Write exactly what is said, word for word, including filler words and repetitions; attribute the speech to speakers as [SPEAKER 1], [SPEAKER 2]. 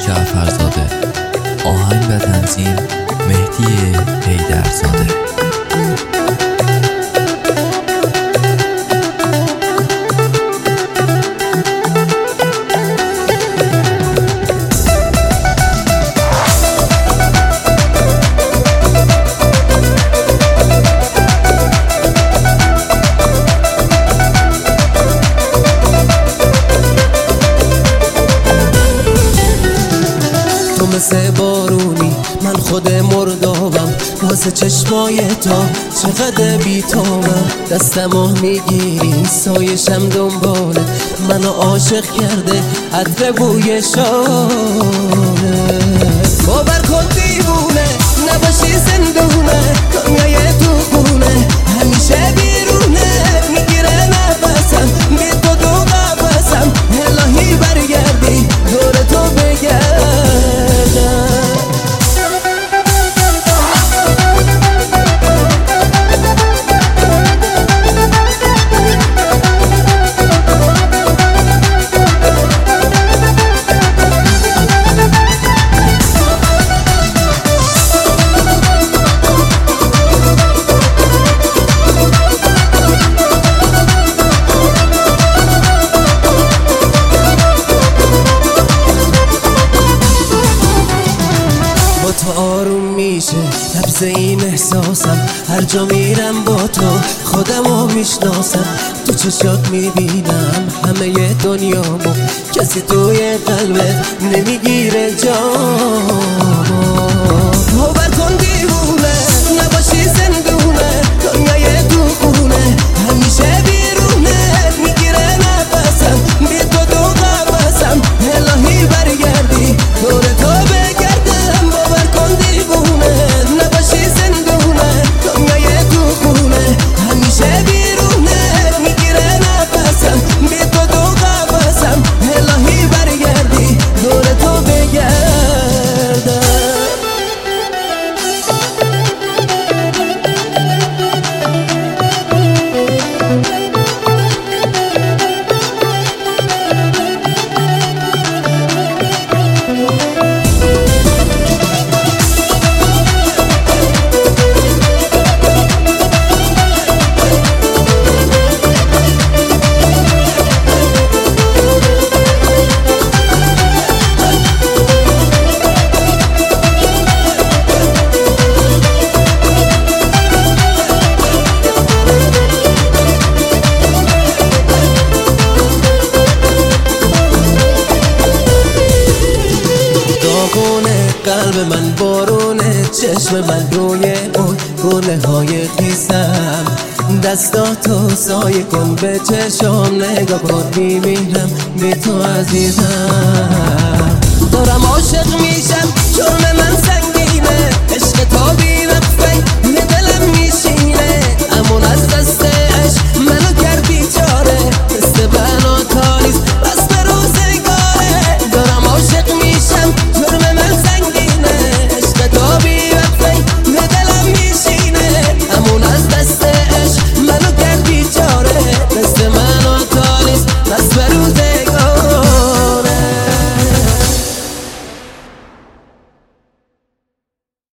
[SPEAKER 1] جعفرزاده. آهنگ و تنظیم مهدی حیدرزاده.
[SPEAKER 2] تو مثل بارونی، من خود مردابم واسه چشمای تا چقدر بیتابم. دستمو میگیری سایشم دنباله منو عاشق کرده عطر بوی شانه. باور کن دیوونه نباشی زندونه، دنیای تو خونه همیشه بیرونه. میگیره نفسم بی تو دو قفسم، الهی برگردی دور تو بگردم. تو آروم میشه لبز این احساسم، هر جا میرم با تو خودمو میشناسم. تو چشات میبینم همه دنیامو، کسی توی قلبت نمیگیره جامو. باور کن دیوونه نباشی زندونه، دنیای تو خونه همیشه بیرونه. میگیره نفسم بی تو دو قفسم، الهی برگردی دور تو بگردم. باور کن دیوونه نباشی زندونه، دنیای تو خونه همیشه بیرونه. میگیره نفسم بی تو دو قفسم، الهی برگردی دور تو بگردم. قلب من بارونه، چشم من روی اون گونه های خیسم. دستاتو سایه کن به چشم نگاه کن، میمیرم بی تو عزیزم. دارم عاشق